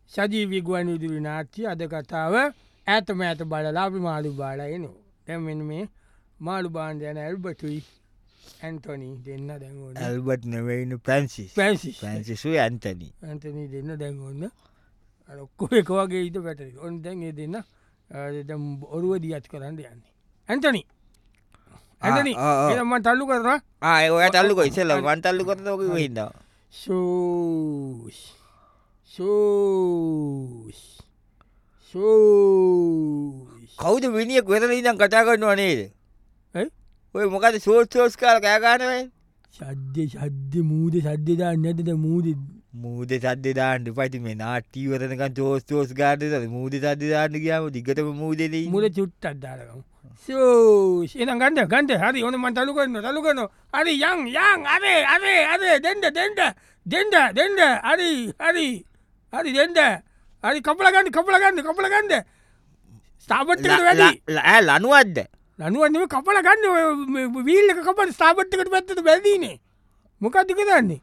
සජීවී ගුවන් විදුලි නාට්‍ය අද කතාව ඇත මෑත බලලා අපි මාළු බාලා එනවා. දැන් මෙන්න මේ මාළු බාන්න යන ඇල්බර්ටුයි ඇන්ටොනි දෙන්න දැන් ඕන. ඇල්බර්ට් නෙවෙයිනේ ෆ්‍රැන්සිස්. ෆ්‍රැන්සිස්ුයි ඇන්ටනි. ඇන්ටනි දෙන්න දැන් ඕන. අර ඔක්කොම එක වගේ ඊට පැටලි. ඔන්න දැන් ඒ දෙන්න දැන් ඔරුව දියත් කරන්න යන්නේ. ඇන්ටනි එහෙනම් මම තල්ලු කරනවා. ඒක ඔයා තල්ලුකෝ ඉතින් මම තල්ලු කරද්දී ඔක වෙහින්දා. ෂෝස් කවුද විනියෙක් වෙරළ ඉඳන් කතා කරනව නේද? ඔය මොකද සෝස් කාලා කෑ ගන්නවද? ශබ්ද මූද ශබ්ද දාන්න නැද්ද දැන් මූද ශබ්ද දාන්න එපා. ඉතින් මේ නාට්‍ය වරනකන් සෝස් ගාන්නද මූද ශබ්ද දාන්න ගියාම දිගටම මූදේ මූද චුට්ටක් දාලා සෝස් එහෙනම් ගන්න හරි ඕනේ මම තලු කරනවා හරි යන් අරේ දෙන්න හරි දෙන්න හරි කපලා ගන්න ස්ථාපට් එකට වැඩි ලනුවක්ද? ලනුවක් නෙමෙයි කපලා ගන්න ඔය වීල් එක කපලා ස්ථාපට් එකට පැත්තට බැදීනේ මොකද්ද කරන්නේ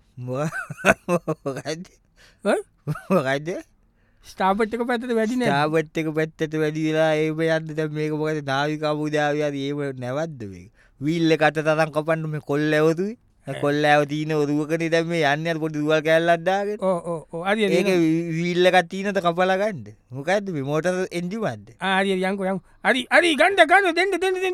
මොකද්ද ස්ථාපට් එක පැත්තට වැඩි නෑ ස්ථාපට් එක පැත්තට වැඩි වෙලා ඒව යන්න දැන් මේක මොකද නාවිකා මුදාවිය හරි ඒව නැවද්ද මේක වීල් එක අත තරම් කපන්න මේ කොල්ලෑවතුයි කොල්ලෑව තියෙන ඔරුවකනේ දැන් මේ යන්නේ අර පොඩි දුවල් කෑල්ලක් දාගෙන ඔව් හරි ඒක වීල් එකක් තියෙනද කපලා ගන්න මොකද්ද මේ මෝටර් එන්ජින් වද්ද හරි යන්කෝ හරි ගන්න දෙන්න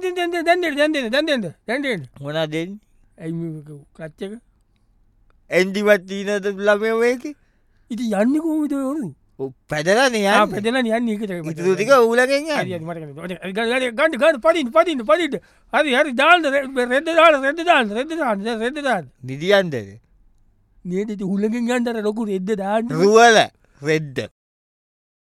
මොනවද දෙන්නේ ඇයි මේ ක්ලච් එක එන්ජින් වත් තියෙනද ළමයා මේකේ ඉතින් යන්නේ කොහොමද ඔය ඔරු පැදලානේ යන්නේ පැදලා යන්නේ ඒකට ඉතුරු ටික ඌලගෙන් යන්නේ හරි ගන්න පදින්න හරි දාන්න රෙද්ද දාන්න නිදියන්ද නේද ඉතින් හුලඟෙන් යන්න අර ලොකු රෙද්ද දාන්න රුවල රෙද්ද